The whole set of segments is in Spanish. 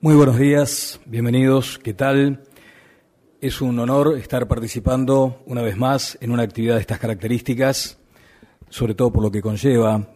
Muy buenos días, bienvenidos, ¿qué tal? Es un honor estar participando una vez más en una actividad de estas características, sobre todo por lo que conlleva,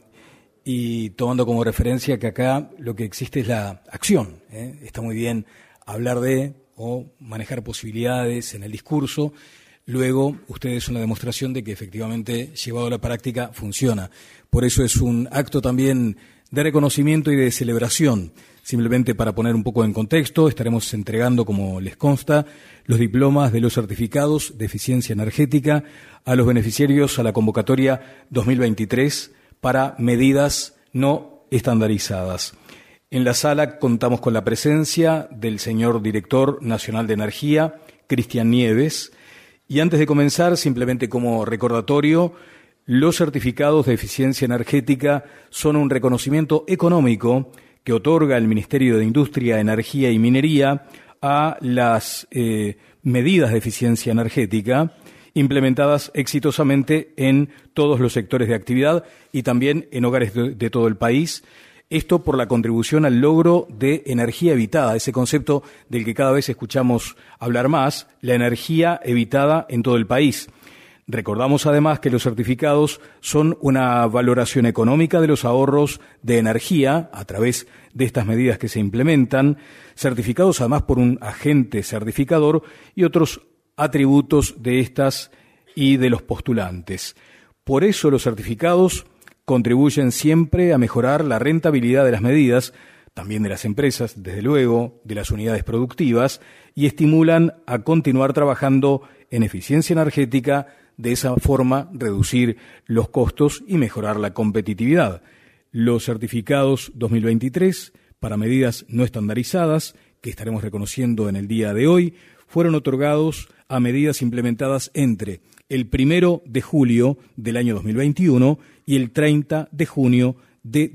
y tomando como referencia que acá lo que existe es la acción. Está muy bien hablar de o manejar posibilidades en el discurso, luego ustedes son la demostración de que efectivamente llevado a la práctica funciona. Por eso es un acto también de reconocimiento y de celebración. Simplemente para poner un poco en contexto, estaremos entregando, como les consta, los diplomas de los certificados de eficiencia energética a los beneficiarios a la convocatoria 2023 para medidas no estandarizadas. En la sala contamos con la presencia del señor Director Nacional de Energía, Cristian Nieves, y antes de comenzar, simplemente como recordatorio, los certificados de eficiencia energética son un reconocimiento económico que otorga el Ministerio de Industria, Energía y Minería a las medidas de eficiencia energética implementadas exitosamente en todos los sectores de actividad y también en hogares de todo el país. Esto por la contribución al logro de energía evitada, ese concepto del que cada vez escuchamos hablar más, la energía evitada en todo el país. Recordamos además que los certificados son una valoración económica de los ahorros de energía a través de estas medidas que se implementan, certificados además por un agente certificador y otros atributos de estas y de los postulantes. Por eso los certificados contribuyen siempre a mejorar la rentabilidad de las medidas, también de las empresas, desde luego, de las unidades productivas, y estimulan a continuar trabajando en eficiencia energética, de esa forma reducir los costos y mejorar la competitividad. Los certificados 2023 para medidas no estandarizadas, que estaremos reconociendo en el día de hoy, fueron otorgados a medidas implementadas entre el 1 de julio del año 2021 y el 30 de junio de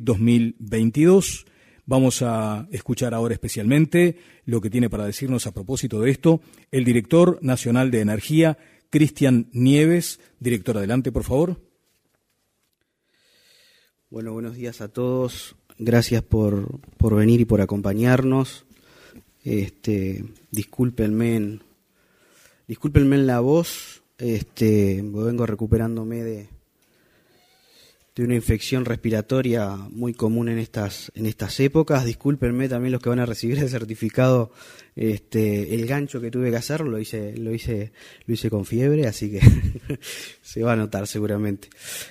2022. Vamos a escuchar ahora especialmente lo que tiene para decirnos a propósito de esto el Director Nacional de Energía, Cristian Nieves. Director, adelante, por favor. Bueno, buenos días a todos. Gracias por venir y por acompañarnos. Discúlpenme en la voz. Vengo recuperándome de una infección respiratoria muy común en estas épocas. Discúlpenme también los que van a recibir el certificado, el gancho que tuve que hacer, lo hice con fiebre, así que se va a notar seguramente.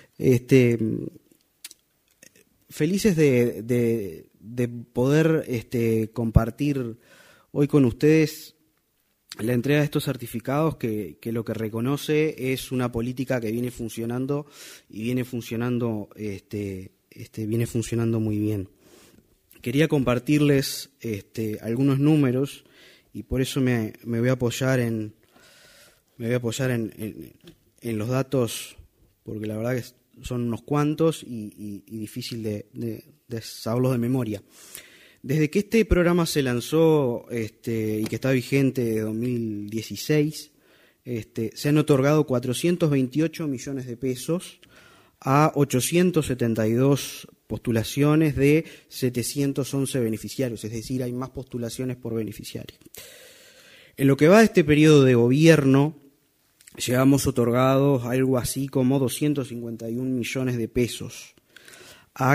Felices de poder compartir hoy con ustedes la entrega de estos certificados que lo que reconoce es una política que viene funcionando y viene funcionando muy bien. Quería compartirles algunos números y por eso me voy a apoyar en los datos, porque la verdad que son unos cuantos y difícil de saberlos de memoria. Desde que este programa se lanzó y que está vigente de 2016, se han otorgado 428 millones de pesos a 872 postulaciones de 711 beneficiarios, es decir, hay más postulaciones por beneficiario. En lo que va de este periodo de gobierno, llevamos otorgados algo así como 251 millones de pesos a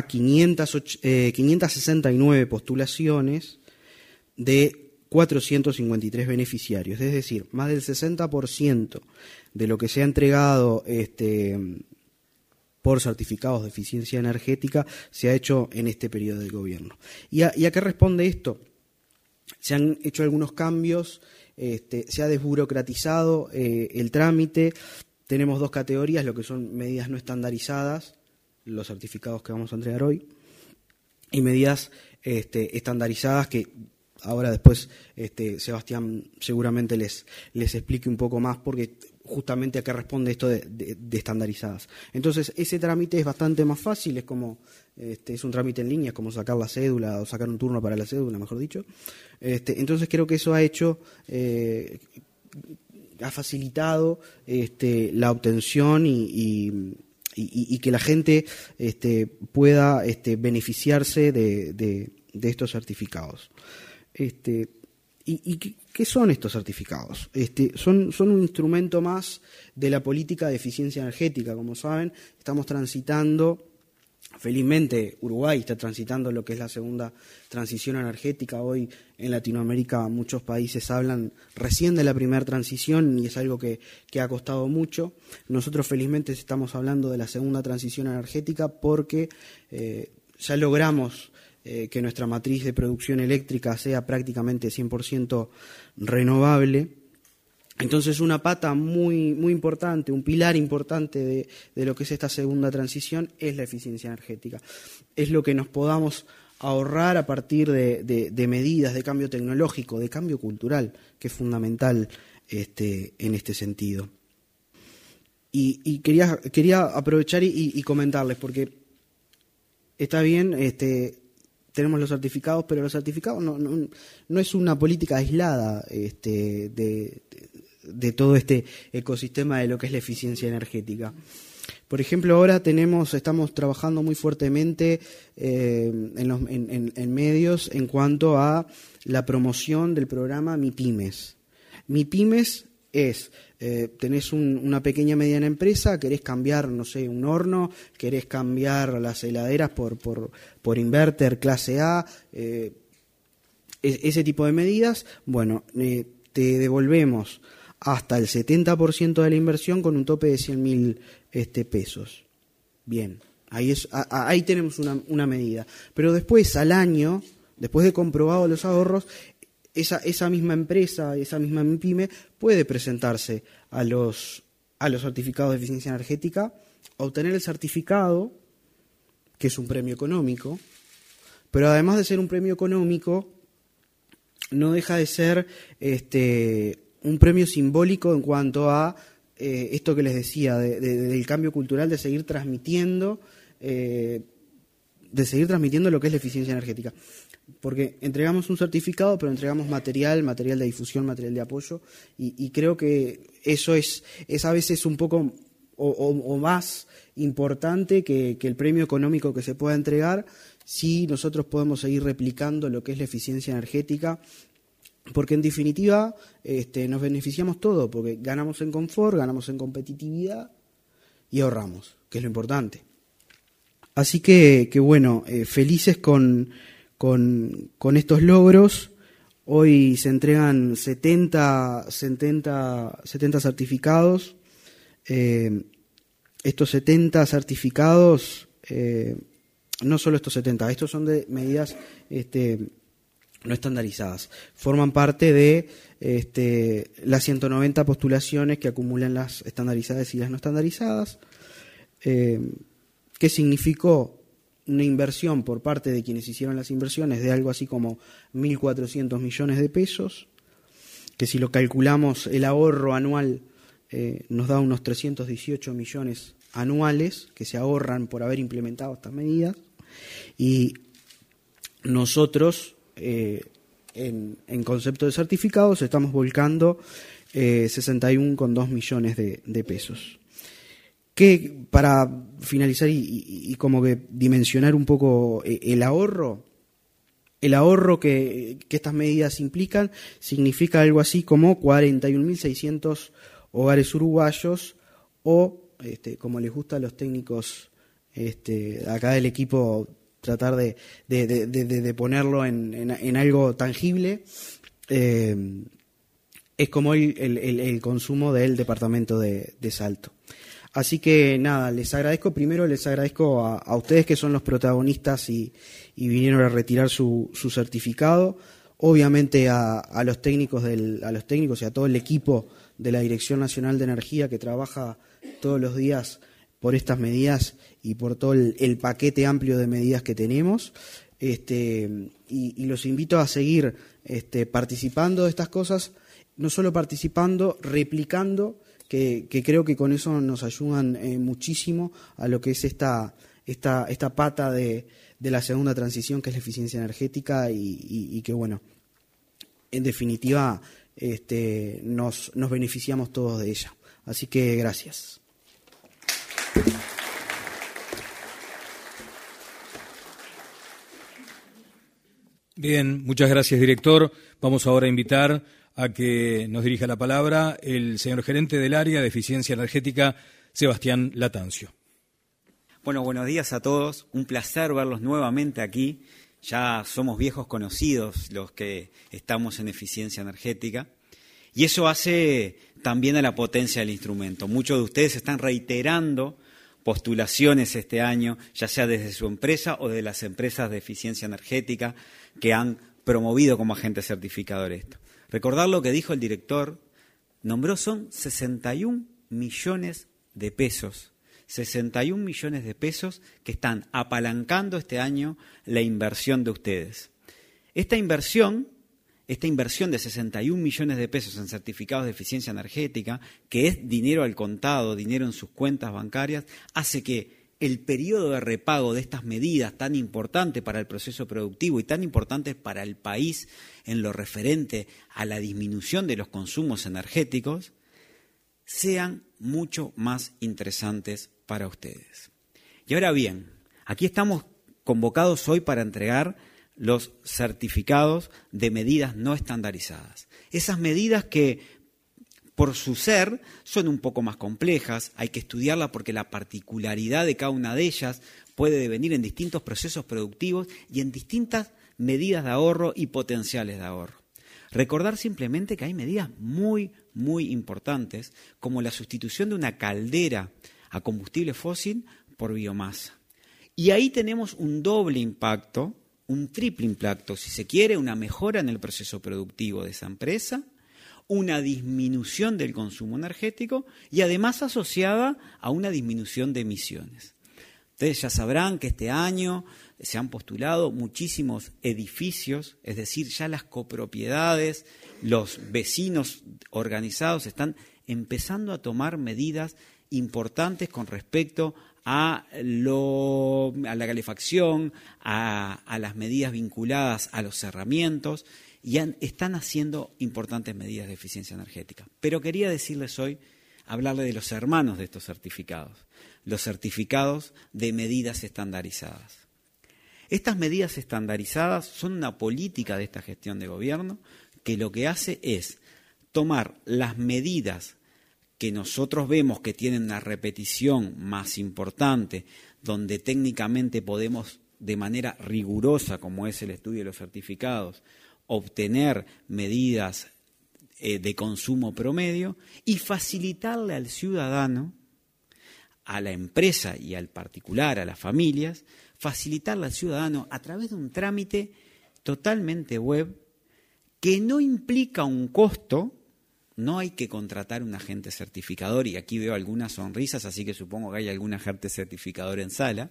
569 postulaciones de 453 beneficiarios, es decir, más del 60% de lo que se ha entregado por certificados de eficiencia energética se ha hecho en este periodo de gobierno. ¿Y a qué responde esto? Se han hecho algunos cambios, se ha desburocratizado el trámite, tenemos dos categorías, lo que son medidas no estandarizadas, los certificados que vamos a entregar hoy, y medidas estandarizadas que ahora después Sebastián seguramente les explique un poco más porque justamente a qué responde esto de estandarizadas. Entonces ese trámite es bastante más fácil, es como es un trámite en línea, es como sacar la cédula o sacar un turno para la cédula, mejor dicho. Entonces creo que eso ha hecho ha facilitado la obtención y que la gente pueda beneficiarse de estos certificados. ¿Y qué son estos certificados? Son un instrumento más de la política de eficiencia energética. Como saben, estamos transitando, felizmente Uruguay está transitando lo que es la segunda transición energética. Hoy en Latinoamérica muchos países hablan recién de la primera transición y es algo que ha costado mucho. Nosotros felizmente estamos hablando de la segunda transición energética porque ya logramos que nuestra matriz de producción eléctrica sea prácticamente 100% renovable. Entonces una pata muy importante, un pilar importante de lo que es esta segunda transición es la eficiencia energética. Es lo que nos podamos ahorrar a partir de medidas de cambio tecnológico, de cambio cultural, que es fundamental en este sentido. Y quería aprovechar y comentarles, porque está bien, tenemos los certificados, pero los certificados no es una política aislada de todo este ecosistema de lo que es la eficiencia energética. Por ejemplo, ahora estamos trabajando muy fuertemente en medios en cuanto a la promoción del programa MIPYMES. MIPYMES es, tenés una pequeña mediana empresa, querés cambiar, no sé, un horno, querés cambiar las heladeras por inverter clase A, ese tipo de medidas, bueno, te devolvemos hasta el 70% de la inversión con un tope de 100.000 pesos. Bien, ahí tenemos una medida. Pero después, al año, después de comprobados los ahorros, esa misma empresa, esa misma MIPYME puede presentarse a los certificados de eficiencia energética, obtener el certificado, que es un premio económico, pero además de ser un premio económico, no deja de ser un premio simbólico en cuanto a esto que les decía, del cambio cultural, de seguir transmitiendo lo que es la eficiencia energética. Porque entregamos un certificado, pero entregamos material de difusión, material de apoyo, y creo que eso es a veces un poco o más importante que el premio económico que se pueda entregar, si nosotros podemos seguir replicando lo que es la eficiencia energética, porque en definitiva nos beneficiamos todo, porque ganamos en confort, ganamos en competitividad y ahorramos, que es lo importante. Así que bueno, felices con estos logros. Hoy se entregan 70 certificados. Estos 70 certificados, no solo estos 70, estos son de medidas no estandarizadas. Forman parte de las 190 postulaciones que acumulan las estandarizadas y las no estandarizadas, que significó una inversión por parte de quienes hicieron las inversiones de algo así como 1.400 millones de pesos, que si lo calculamos el ahorro anual nos da unos 318 millones anuales que se ahorran por haber implementado estas medidas, y nosotros en concepto de certificados estamos volcando 61,2 millones de pesos. Que para finalizar y como que dimensionar un poco el ahorro que estas medidas implican, significa algo así como 41.600 hogares uruguayos, o como les gusta a los técnicos acá del equipo tratar de ponerlo en algo tangible, es como el consumo del departamento de Salto. Así que nada, les agradezco a ustedes que son los protagonistas y vinieron a retirar su certificado, obviamente a los técnicos y a todo el equipo de la Dirección Nacional de Energía que trabaja todos los días por estas medidas y por todo el paquete amplio de medidas que tenemos, y los invito a seguir participando de estas cosas, no solo participando, replicando, que creo que con eso nos ayudan muchísimo a lo que es esta pata de la segunda transición, que es la eficiencia energética, y que bueno, en definitiva nos beneficiamos todos de ella. Así que gracias. Bien, muchas gracias, director. Vamos ahora a invitar a que nos dirija la palabra el señor gerente del área de eficiencia energética, Sebastián Latancio. Bueno, buenos días a todos. Un placer verlos nuevamente aquí. Ya somos viejos conocidos los que estamos en eficiencia energética. Y eso hace también a la potencia del instrumento. Muchos de ustedes están reiterando postulaciones este año, ya sea desde su empresa o de las empresas de eficiencia energética que han promovido como agente certificador esto. Recordar lo que dijo el director, son 61 millones de pesos. 61 millones de pesos que están apalancando este año la inversión de ustedes. Esta inversión de 61 millones de pesos en certificados de eficiencia energética, que es dinero al contado, dinero en sus cuentas bancarias, hace que el periodo de repago de estas medidas tan importantes para el proceso productivo y tan importantes para el país en lo referente a la disminución de los consumos energéticos, sean mucho más interesantes para ustedes. Y ahora bien, aquí estamos convocados hoy para entregar los certificados de medidas no estandarizadas. Esas medidas que, por su ser, son un poco más complejas, hay que estudiarlas porque la particularidad de cada una de ellas puede devenir en distintos procesos productivos y en distintas medidas de ahorro y potenciales de ahorro. Recordar simplemente que hay medidas muy, muy importantes, como la sustitución de una caldera a combustible fósil por biomasa. Y ahí tenemos un doble impacto, un triple impacto, si se quiere, una mejora en el proceso productivo de esa empresa, una disminución del consumo energético y además asociada a una disminución de emisiones. Ustedes ya sabrán que este año se han postulado muchísimos edificios, es decir, ya las copropiedades, los vecinos organizados están empezando a tomar medidas importantes con respecto a la calefacción, a las medidas vinculadas a los cerramientos, y están haciendo importantes medidas de eficiencia energética. Pero quería decirles hoy, hablarles de los hermanos de estos certificados, los certificados de medidas estandarizadas. Estas medidas estandarizadas son una política de esta gestión de gobierno que lo que hace es tomar las medidas que nosotros vemos que tienen una repetición más importante, donde técnicamente podemos, de manera rigurosa, como es el estudio de los certificados, obtener medidas de consumo promedio y facilitarle al ciudadano, a la empresa y al particular, a las familias, facilitarle al ciudadano a través de un trámite totalmente web que no implica un costo. No hay que contratar un agente certificador, y aquí veo algunas sonrisas, así que supongo que hay algún agente certificador en sala.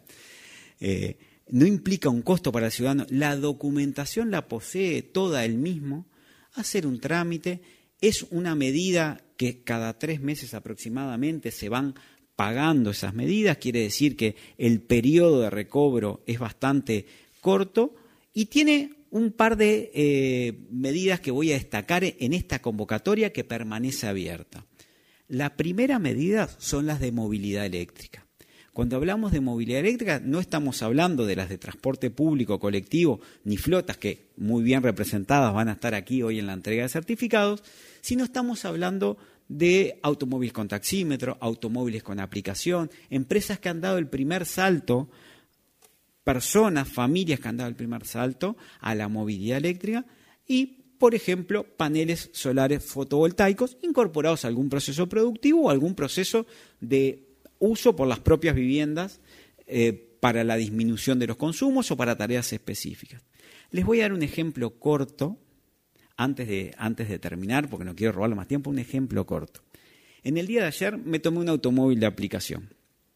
No implica un costo para el ciudadano, la documentación la posee toda él mismo, hacer un trámite, es una medida que cada 3 meses aproximadamente se van pagando esas medidas, quiere decir que el periodo de recobro es bastante corto y tiene un par de medidas que voy a destacar en esta convocatoria que permanece abierta. La primera medida son las de movilidad eléctrica. Cuando hablamos de movilidad eléctrica no estamos hablando de las de transporte público, colectivo, ni flotas, que muy bien representadas van a estar aquí hoy en la entrega de certificados, sino estamos hablando de automóviles con taxímetro, automóviles con aplicación, empresas que han dado el primer salto, personas, familias que han dado el primer salto a la movilidad eléctrica y, por ejemplo, paneles solares fotovoltaicos incorporados a algún proceso productivo o algún proceso de uso por las propias viviendas para la disminución de los consumos o para tareas específicas. Les voy a dar un ejemplo corto, antes de terminar, porque no quiero robarle más tiempo, un ejemplo corto. En el día de ayer me tomé un automóvil de aplicación.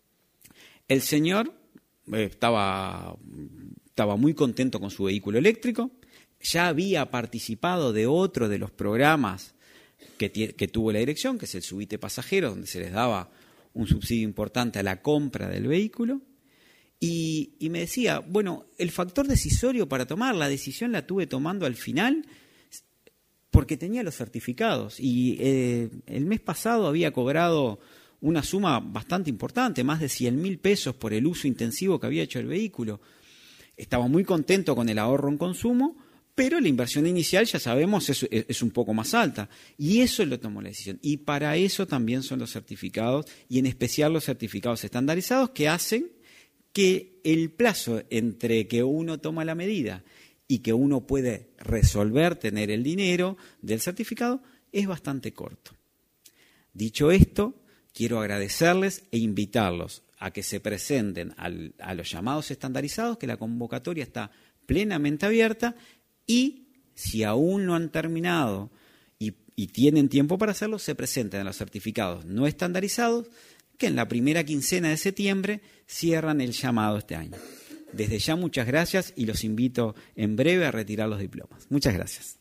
El señor estaba muy contento con su vehículo eléctrico, ya había participado de otro de los programas que tuvo la dirección, que es el Subite Pasajeros, donde se les daba un subsidio importante a la compra del vehículo, y me decía, bueno, el factor decisorio para tomar la decisión la tuve tomando al final porque tenía los certificados, y el mes pasado había cobrado una suma bastante importante, más de 100.000 pesos por el uso intensivo que había hecho el vehículo. Estaba muy contento con el ahorro en consumo, pero la inversión inicial, ya sabemos, es un poco más alta. Y eso lo tomó la decisión. Y para eso también son los certificados, y en especial los certificados estandarizados, que hacen que el plazo entre que uno toma la medida y que uno puede resolver tener el dinero del certificado es bastante corto. Dicho esto, quiero agradecerles e invitarlos a que se presenten a los llamados estandarizados, que la convocatoria está plenamente abierta, y si aún no han terminado y tienen tiempo para hacerlo, se presenten a los certificados no estandarizados, que en la primera quincena de septiembre cierran el llamado este año. Desde ya muchas gracias y los invito en breve a retirar los diplomas. Muchas gracias.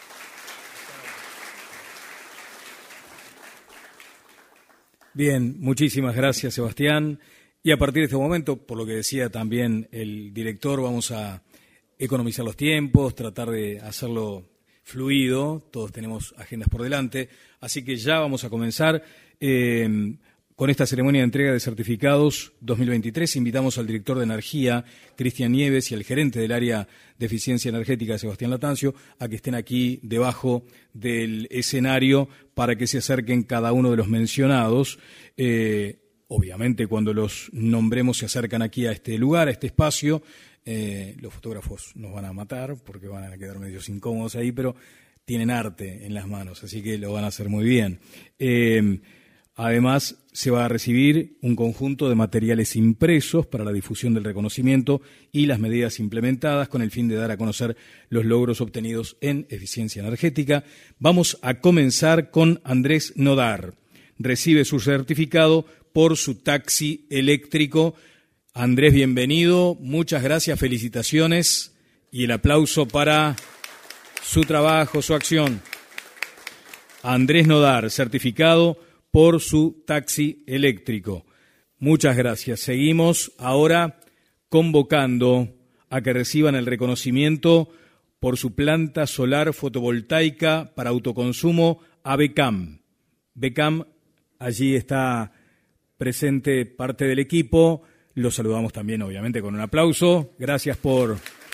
Bien, muchísimas gracias, Sebastián. Y a partir de este momento, por lo que decía también el director, vamos a economizar los tiempos, tratar de hacerlo fluido. Todos tenemos agendas por delante, así que ya vamos a comenzar con esta ceremonia de entrega de certificados 2023. Invitamos al director de Energía, Cristian Nieves, y al gerente del área de Eficiencia Energética, Sebastián Latancio, a que estén aquí debajo del escenario para que se acerquen cada uno de los mencionados. Obviamente, cuando los nombremos se acercan aquí a este lugar, a este espacio. Los fotógrafos nos van a matar porque van a quedar medios incómodos ahí, pero tienen arte en las manos, así que lo van a hacer muy bien. Además, se va a recibir un conjunto de materiales impresos para la difusión del reconocimiento y las medidas implementadas con el fin de dar a conocer los logros obtenidos en eficiencia energética. Vamos a comenzar con Andrés Nodar. Recibe su certificado por su taxi eléctrico. Andrés, bienvenido. Muchas gracias, felicitaciones y el aplauso para su trabajo, su acción. Andrés Nodar, certificado por su taxi eléctrico. Muchas gracias. Seguimos ahora convocando a que reciban el reconocimiento por su planta solar fotovoltaica para autoconsumo a Becam. Becam, allí está presente parte del equipo. Los saludamos también, obviamente, con un aplauso. Gracias por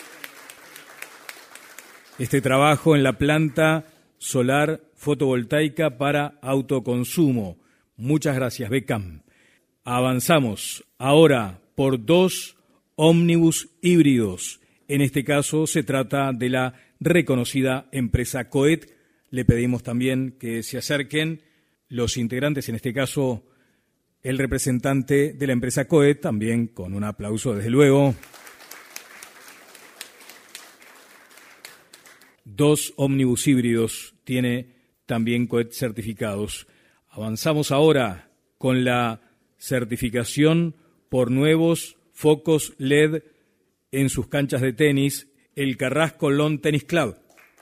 este trabajo en la planta solar fotovoltaica para autoconsumo. Muchas gracias, Becam. Avanzamos ahora por 2 ómnibus híbridos. En este caso se trata de la reconocida empresa Coet. Le pedimos también que se acerquen los integrantes, en este caso el representante de la empresa Coet, también con un aplauso, desde luego. 2 ómnibus híbridos tiene también Coet certificados. Avanzamos ahora con la certificación por nuevos focos LED en sus canchas de tenis, el Carrasco Lawn Tennis Club.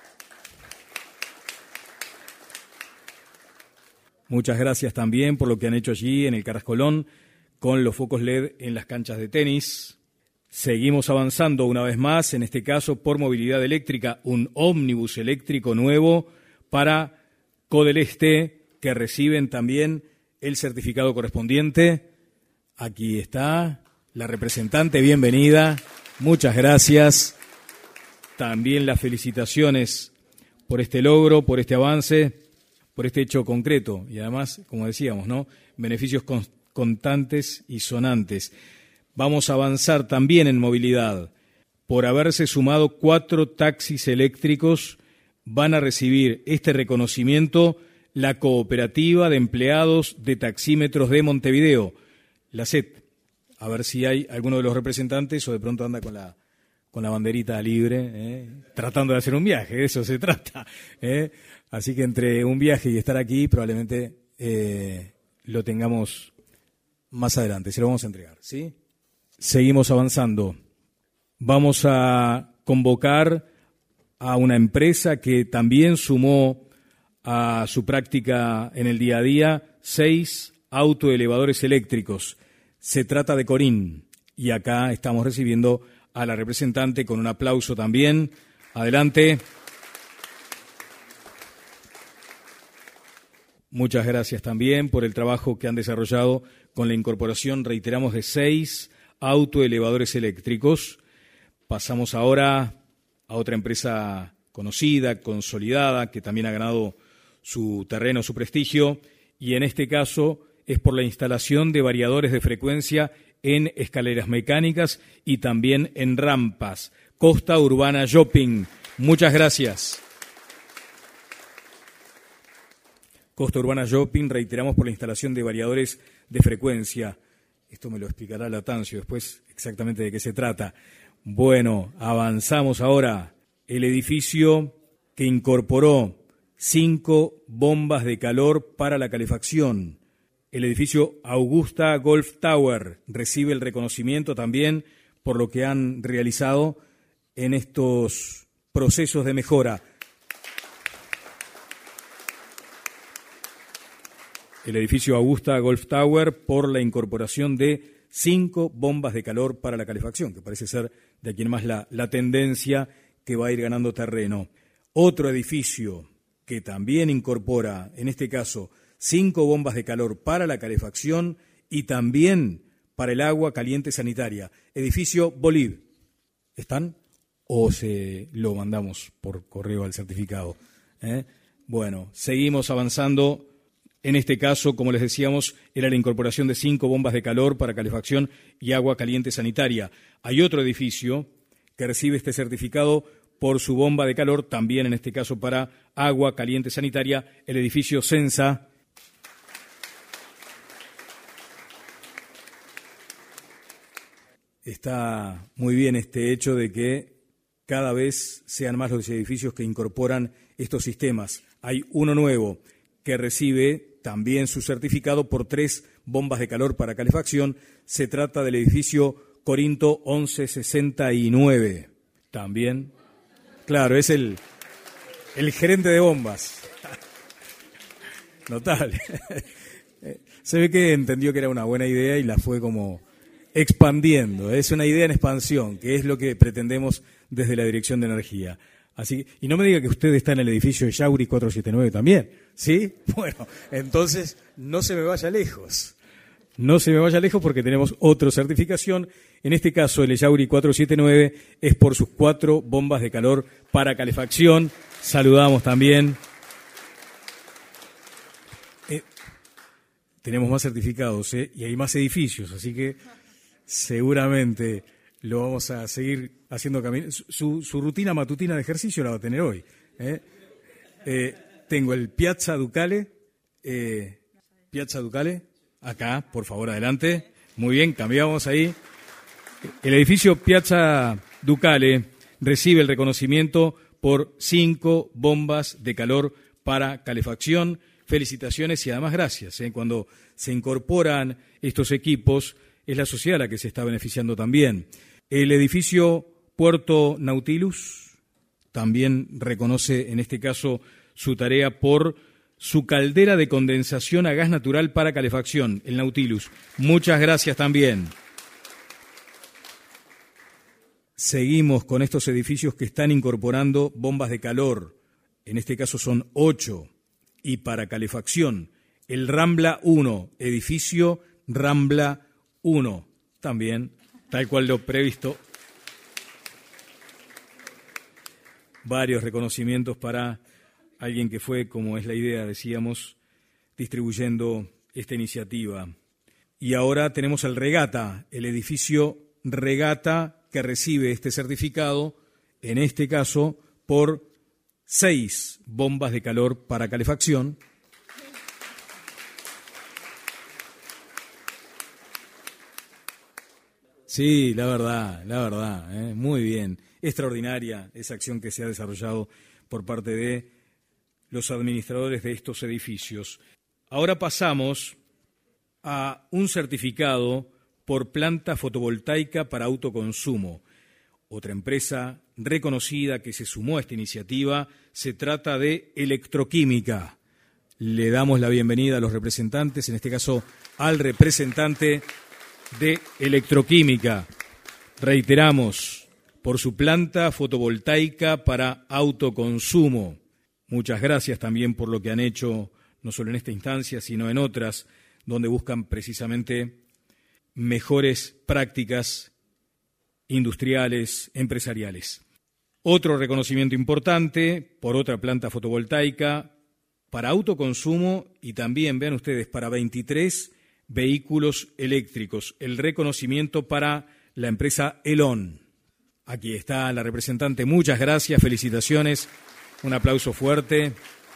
Muchas gracias también por lo que han hecho allí en el Carrasco Lawn con los focos LED en las canchas de tenis. Seguimos avanzando una vez más, en este caso por movilidad eléctrica, un ómnibus eléctrico nuevo para Codeleste, que reciben también el certificado correspondiente. Aquí está la representante, bienvenida, muchas gracias. También las felicitaciones por este logro, por este avance, por este hecho concreto y además, como decíamos, ¿no?, beneficios constantes y sonantes. Vamos a avanzar también en movilidad. Por haberse sumado 4 taxis eléctricos, van a recibir este reconocimiento la Cooperativa de Empleados de Taxímetros de Montevideo, la CET. A ver si hay alguno de los representantes o de pronto anda con la banderita libre, tratando de hacer un viaje, de eso se trata. Así que entre un viaje y estar aquí probablemente lo tengamos más adelante, se lo vamos a entregar, ¿sí? Seguimos avanzando. Vamos a convocar a una empresa que también sumó a su práctica en el día a día 6 autoelevadores eléctricos. Se trata de Corín y acá estamos recibiendo a la representante con un aplauso también. Adelante. Muchas gracias también por el trabajo que han desarrollado con la incorporación, reiteramos, de 6 autoelevadores eléctricos. Pasamos ahora a otra empresa conocida, consolidada, que también ha ganado su terreno, su prestigio, y en este caso es por la instalación de variadores de frecuencia en escaleras mecánicas y también en rampas. Costa Urbana Shopping, muchas gracias. Costa Urbana Shopping, reiteramos, por la instalación de variadores de frecuencia. Esto me lo explicará Latancio después exactamente de qué se trata. Bueno, avanzamos ahora. El edificio que incorporó 5 bombas de calor para la calefacción. El edificio Augusta Golf Tower recibe el reconocimiento también por lo que han realizado en estos procesos de mejora. El edificio Augusta Golf Tower por la incorporación de 5 bombas de calor para la calefacción, que parece ser de aquí en más la tendencia que va a ir ganando terreno. Otro edificio que también incorpora, en este caso, 5 bombas de calor para la calefacción y también para el agua caliente sanitaria. Edificio Bolív. ¿Están? ¿O se lo mandamos por correo al certificado? Bueno, seguimos avanzando. En este caso, como les decíamos, era la incorporación de 5 bombas de calor para calefacción y agua caliente sanitaria. Hay otro edificio que recibe este certificado por su bomba de calor, también en este caso para agua caliente sanitaria, el edificio Sensa. Está muy bien este hecho de que cada vez sean más los edificios que incorporan estos sistemas. Hay uno nuevo que recibe también su certificado por 3 bombas de calor para calefacción. Se trata del edificio Corinto 1169. También, claro, es el gerente de bombas. Notable. Se ve que entendió que era una buena idea y la fue como expandiendo. Es una idea en expansión, que es lo que pretendemos desde la Dirección de Energía. Así, y no me diga que usted está en el edificio de Yauri 479 también, ¿sí? Bueno, entonces no se me vaya lejos. No se me vaya lejos porque tenemos otra certificación. En este caso, el Yauri 479 es por sus 4 bombas de calor para calefacción. Saludamos también. Tenemos más certificados, y hay más edificios, así que seguramente lo vamos a seguir haciendo caminar. Su rutina matutina de ejercicio la va a tener hoy. Tengo el Piazza Ducale. Piazza Ducale, acá, por favor, adelante. Muy bien, cambiamos ahí. El edificio Piazza Ducale recibe el reconocimiento por 5 bombas de calor para calefacción. Felicitaciones y además gracias. Cuando se incorporan estos equipos, es la sociedad la que se está beneficiando también. El edificio Puerto Nautilus también reconoce, en este caso, su tarea por su caldera de condensación a gas natural para calefacción, el Nautilus. Muchas gracias también. Seguimos con estos edificios que están incorporando bombas de calor. En este caso son 8. Y para calefacción, el Rambla 1, edificio Rambla 1, también, tal cual lo previsto. Varios reconocimientos para alguien que fue, como es la idea, decíamos, distribuyendo esta iniciativa. Y ahora tenemos el Regata, el edificio Regata, que recibe este certificado, en este caso, por 6 bombas de calor para calefacción. Sí, la verdad, muy bien. Extraordinaria esa acción que se ha desarrollado por parte de los administradores de estos edificios. Ahora pasamos a un certificado por planta fotovoltaica para autoconsumo. Otra empresa reconocida que se sumó a esta iniciativa, se trata de Electroquímica. Le damos la bienvenida a los representantes, en este caso al representante de Electroquímica. Reiteramos, por su planta fotovoltaica para autoconsumo. Muchas gracias también por lo que han hecho, no solo en esta instancia, sino en otras, donde buscan precisamente mejores prácticas industriales, empresariales. Otro reconocimiento importante por otra planta fotovoltaica para autoconsumo y también, vean ustedes, para 23 vehículos eléctricos. El reconocimiento para la empresa Elon. Aquí está la representante. Muchas gracias, felicitaciones. Un aplauso fuerte.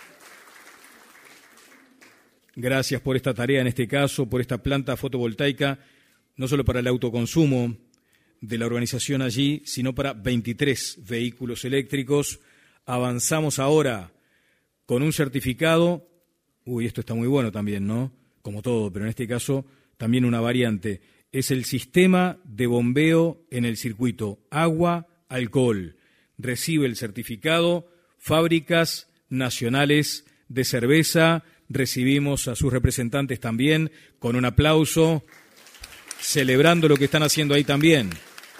Gracias por esta tarea, en este caso, por esta planta fotovoltaica, no solo para el autoconsumo de la organización allí, sino para 23 vehículos eléctricos. Avanzamos ahora con un certificado. Esto está muy bueno también, ¿no? Como todo, pero en este caso también una variante. Es el sistema de bombeo en el circuito agua-alcohol. Recibe el certificado Fábricas Nacionales de Cerveza. Recibimos a sus representantes también con un aplauso, celebrando lo que están haciendo ahí también.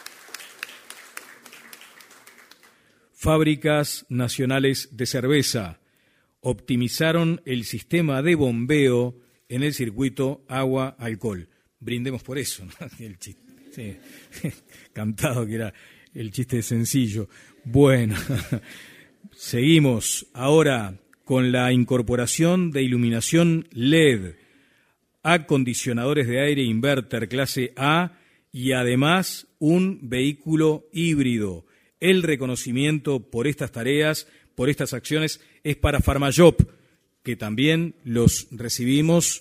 Fábricas Nacionales de Cerveza optimizaron el sistema de bombeo en el circuito agua-alcohol. Brindemos por eso, ¿no? El chiste, sí. Cantado que era el chiste sencillo. Bueno, seguimos ahora con la incorporación de iluminación LED, acondicionadores de aire inverter clase A y además un vehículo híbrido. El reconocimiento por estas tareas, por estas acciones, es para Farmajop, que también los recibimos.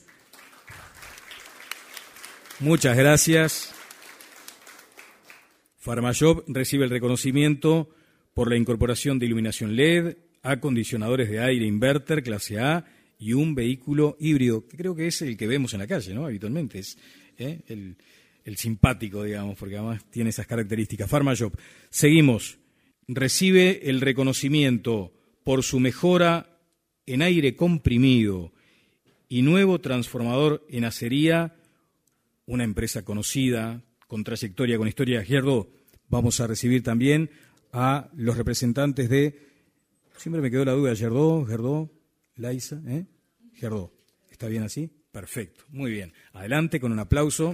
Muchas gracias. Farmajop recibe el reconocimiento por la incorporación de iluminación LED, acondicionadores de aire inverter clase A y un vehículo híbrido, que creo que es el que vemos en la calle, ¿no? Habitualmente es el simpático, digamos, porque además tiene esas características. Farmajop. Seguimos. Recibe el reconocimiento por su mejora en aire comprimido y nuevo transformador en acería, una empresa conocida, con trayectoria, con historia. Gerdo, vamos a recibir también a los representantes de... Siempre me quedó la duda, Gerdo, Laisa, Gerdo, ¿está bien así? Perfecto, muy bien. Adelante con un aplauso.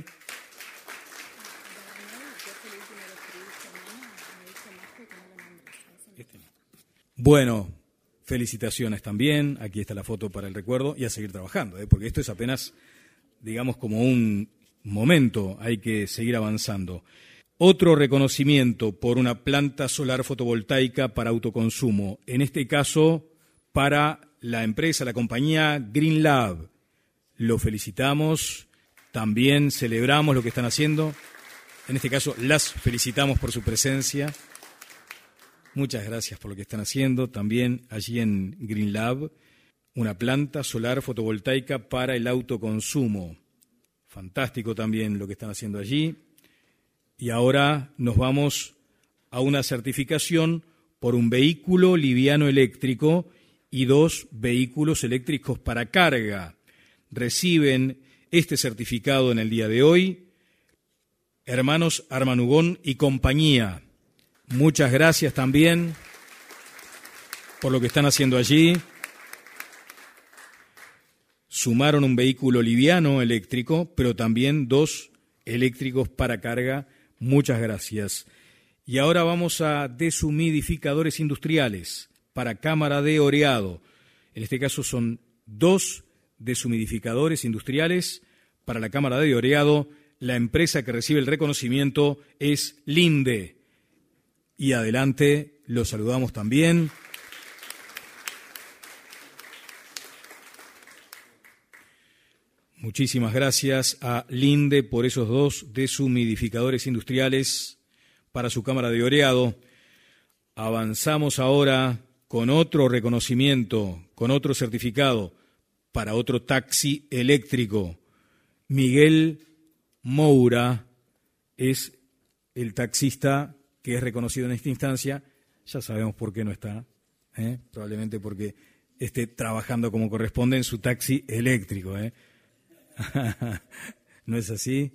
Bueno, felicitaciones también. Aquí está la foto para el recuerdo y a seguir trabajando, porque esto es apenas, digamos, como un momento, hay que seguir avanzando. Otro reconocimiento por una planta solar fotovoltaica para autoconsumo, en este caso para la empresa, la compañía Green Lab. Lo felicitamos, también celebramos lo que están haciendo, en este caso las felicitamos por su presencia. Muchas gracias por lo que están haciendo, también allí en Green Lab, una planta solar fotovoltaica para el autoconsumo. Fantástico también lo que están haciendo allí. Y ahora nos vamos a una certificación por un vehículo liviano eléctrico y 2 vehículos eléctricos para carga. Reciben este certificado en el día de hoy Hermanos Armanugón y compañía. Muchas gracias también por lo que están haciendo allí. Sumaron un vehículo liviano eléctrico, pero también 2 eléctricos para carga. Muchas gracias. Y ahora vamos a deshumidificadores industriales para cámara de oreado. En este caso son 2 deshumidificadores industriales para la cámara de oreado. La empresa que recibe el reconocimiento es Linde. Y adelante, los saludamos también. Muchísimas gracias a Linde por esos 2 deshumidificadores industriales para su cámara de oreado. Avanzamos ahora con otro reconocimiento, con otro certificado para otro taxi eléctrico. Miguel Moura es el taxista que es reconocido en esta instancia. Ya sabemos por qué no está, probablemente porque esté trabajando como corresponde en su taxi eléctrico. ¿No es así?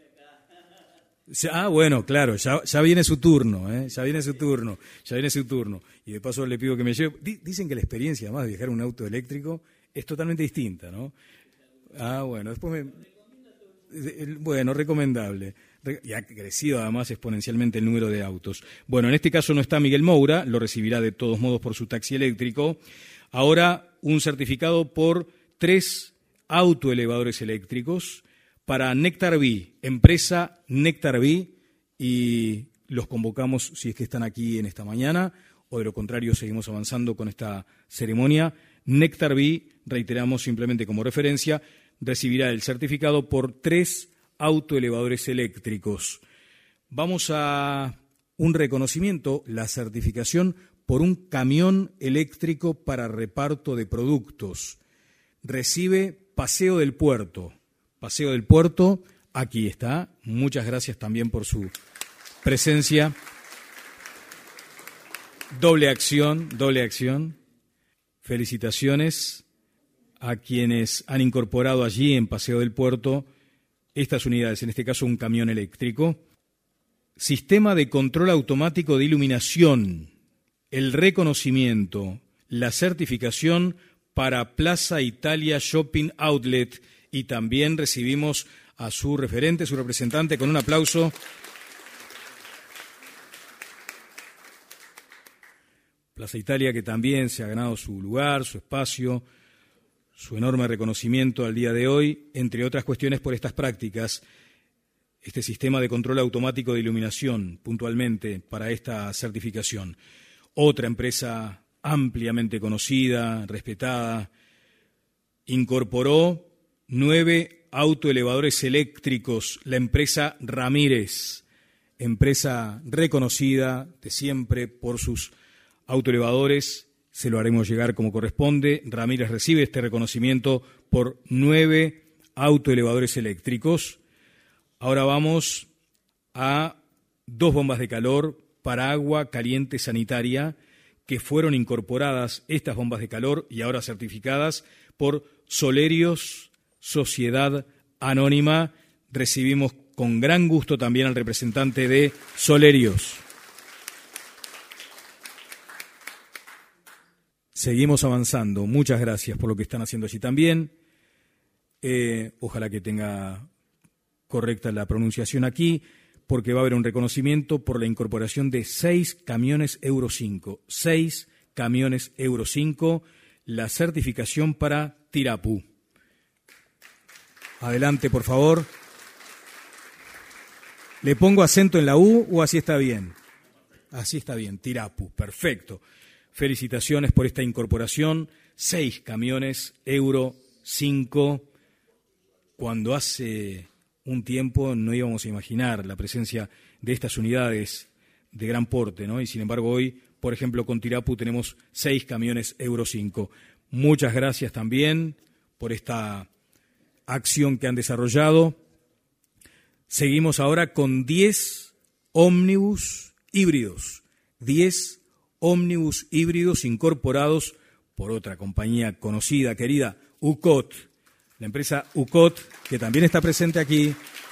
Bueno, claro, ya viene su turno, ya viene su turno. Y de paso le pido que me lleve. Dicen que la experiencia, además de viajar en un auto eléctrico, es totalmente distinta, ¿no? Bueno, después bueno, recomendable. y ha crecido además exponencialmente el número de autos. Bueno, en este caso no está Miguel Moura, lo recibirá de todos modos por su taxi eléctrico. Ahora un certificado por 3 autoelevadores eléctricos para Nectar Bee, empresa Nectar Bee, y los convocamos si es que están aquí en esta mañana, o de lo contrario seguimos avanzando con esta ceremonia. Nectar Bee, reiteramos simplemente como referencia, recibirá el certificado por 3 autoelevadores eléctricos. Vamos a un reconocimiento, la certificación por un camión eléctrico para reparto de productos. Recibe Paseo del Puerto. Paseo del Puerto, aquí está. Muchas gracias también por su presencia. Doble acción. Felicitaciones a quienes han incorporado allí en Paseo del Puerto estas unidades, en este caso un camión eléctrico. Sistema de control automático de iluminación, el reconocimiento, la certificación para Plaza Italia Shopping Outlet, y también recibimos a su referente, su representante, con un aplauso. Plaza Italia, que también se ha ganado su lugar, su espacio, su enorme reconocimiento al día de hoy, entre otras cuestiones por estas prácticas, este sistema de control automático de iluminación, puntualmente para esta certificación. Otra empresa ampliamente conocida, respetada, incorporó 9 autoelevadores eléctricos, la empresa Ramírez, empresa reconocida de siempre por sus autoelevadores. Se lo haremos llegar como corresponde. Ramírez recibe este reconocimiento por 9 autoelevadores eléctricos. Ahora vamos a 2 bombas de calor para agua caliente sanitaria, que fueron incorporadas estas bombas de calor y ahora certificadas por Solerios Sociedad Anónima. Recibimos con gran gusto también al representante de Solerios. Seguimos avanzando. Muchas gracias por lo que están haciendo allí también. Ojalá que tenga correcta la pronunciación aquí, porque va a haber un reconocimiento por la incorporación de 6 camiones Euro 5. 6 camiones Euro 5, la certificación para Tirapú. Adelante, por favor. ¿Le pongo acento en la U o así está bien? Así está bien, Tirapú, perfecto. Felicitaciones por esta incorporación, 6 camiones Euro 5, cuando hace un tiempo no íbamos a imaginar la presencia de estas unidades de gran porte, ¿no? Y sin embargo hoy, por ejemplo, con Tirapú tenemos 6 camiones Euro 5. Muchas gracias también por esta acción que han desarrollado. Seguimos ahora con 10 ómnibus híbridos, 10 ómnibus híbridos incorporados por otra compañía conocida, querida, UCOT, la empresa UCOT, que también está presente aquí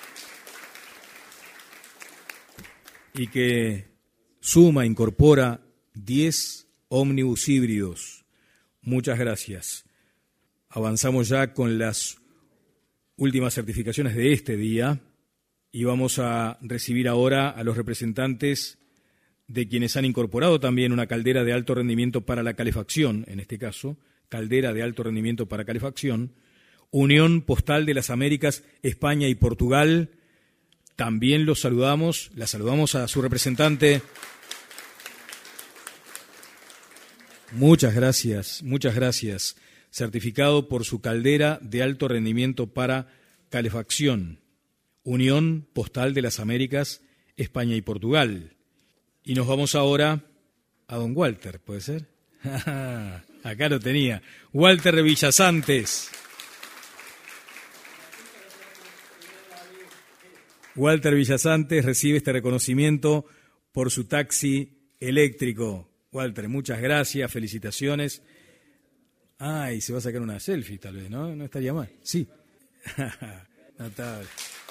y que incorpora 10 ómnibus híbridos. Muchas gracias. Avanzamos ya con las últimas certificaciones de este día y vamos a recibir ahora a los representantes de quienes han incorporado también una caldera de alto rendimiento para la calefacción, en este caso, caldera de alto rendimiento para calefacción, Unión Postal de las Américas, España y Portugal. También la saludamos a su representante. Muchas gracias. Certificado por su caldera de alto rendimiento para calefacción, Unión Postal de las Américas, España y Portugal. Y nos vamos ahora a don Walter, ¿puede ser? Acá lo tenía. Walter Villasantes. Walter Villasantes recibe este reconocimiento por su taxi eléctrico. Walter, muchas gracias, felicitaciones. Y se va a sacar una selfie tal vez, ¿no? No estaría mal. Sí. Notable.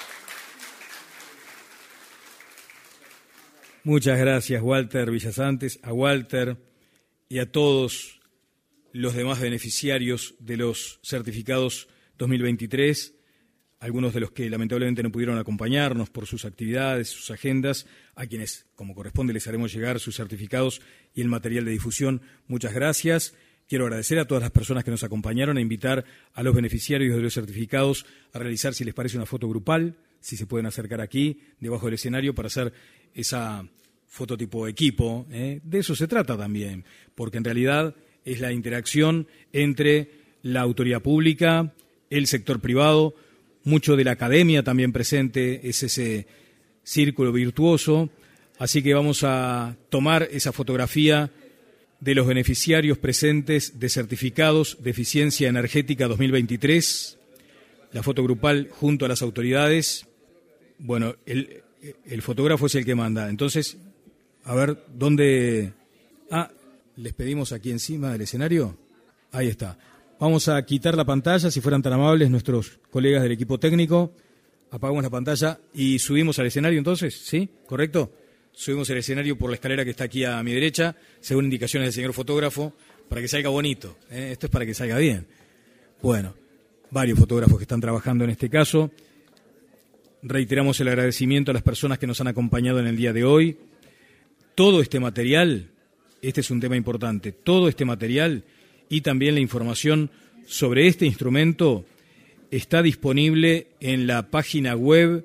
Muchas gracias, Walter Villasantes, a Walter y a todos los demás beneficiarios de los certificados 2023, algunos de los que lamentablemente no pudieron acompañarnos por sus actividades, sus agendas, a quienes, como corresponde, les haremos llegar sus certificados y el material de difusión. Muchas gracias. Quiero agradecer a todas las personas que nos acompañaron, a invitar a los beneficiarios de los certificados a realizar, si les parece, una foto grupal, si se pueden acercar aquí, debajo del escenario, para hacer esa foto tipo equipo. De eso se trata también, porque en realidad es la interacción entre la autoridad pública, el sector privado, mucho de la academia también presente, es ese círculo virtuoso. Así que vamos a tomar esa fotografía de los beneficiarios presentes de certificados de eficiencia energética 2023, la foto grupal junto a las autoridades. Bueno, el fotógrafo es el que manda. Entonces, a ver, ¿dónde? Les pedimos aquí encima del escenario. Ahí está. Vamos a quitar la pantalla, si fueran tan amables nuestros colegas del equipo técnico. Apagamos la pantalla y subimos al escenario entonces, ¿sí? ¿Correcto? Subimos el escenario por la escalera que está aquí a mi derecha, según indicaciones del señor fotógrafo, para que salga bonito. Esto es para que salga bien. Bueno, varios fotógrafos que están trabajando en este caso. Reiteramos el agradecimiento a las personas que nos han acompañado en el día de hoy. Todo este material, este es un tema importante, todo este material y también la información sobre este instrumento está disponible en la página web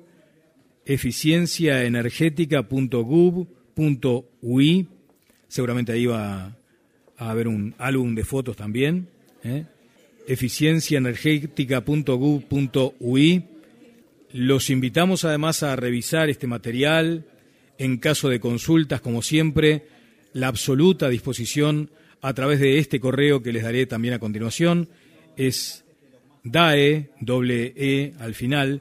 eficienciaenergetica.gov.ui. Seguramente ahí va a haber un álbum de fotos también. Eficienciaenergetica.gov.ui. Los invitamos además a revisar este material. En caso de consultas, como siempre, la absoluta disposición a través de este correo que les daré también a continuación. Es dae, doble e al final,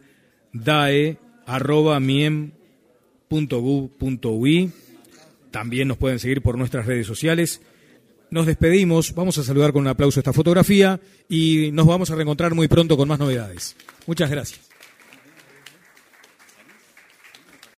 dae@miem.gov.ui. También nos pueden seguir por nuestras redes sociales. Nos despedimos, vamos a saludar con un aplauso esta fotografía y nos vamos a reencontrar muy pronto con más novedades. Muchas gracias.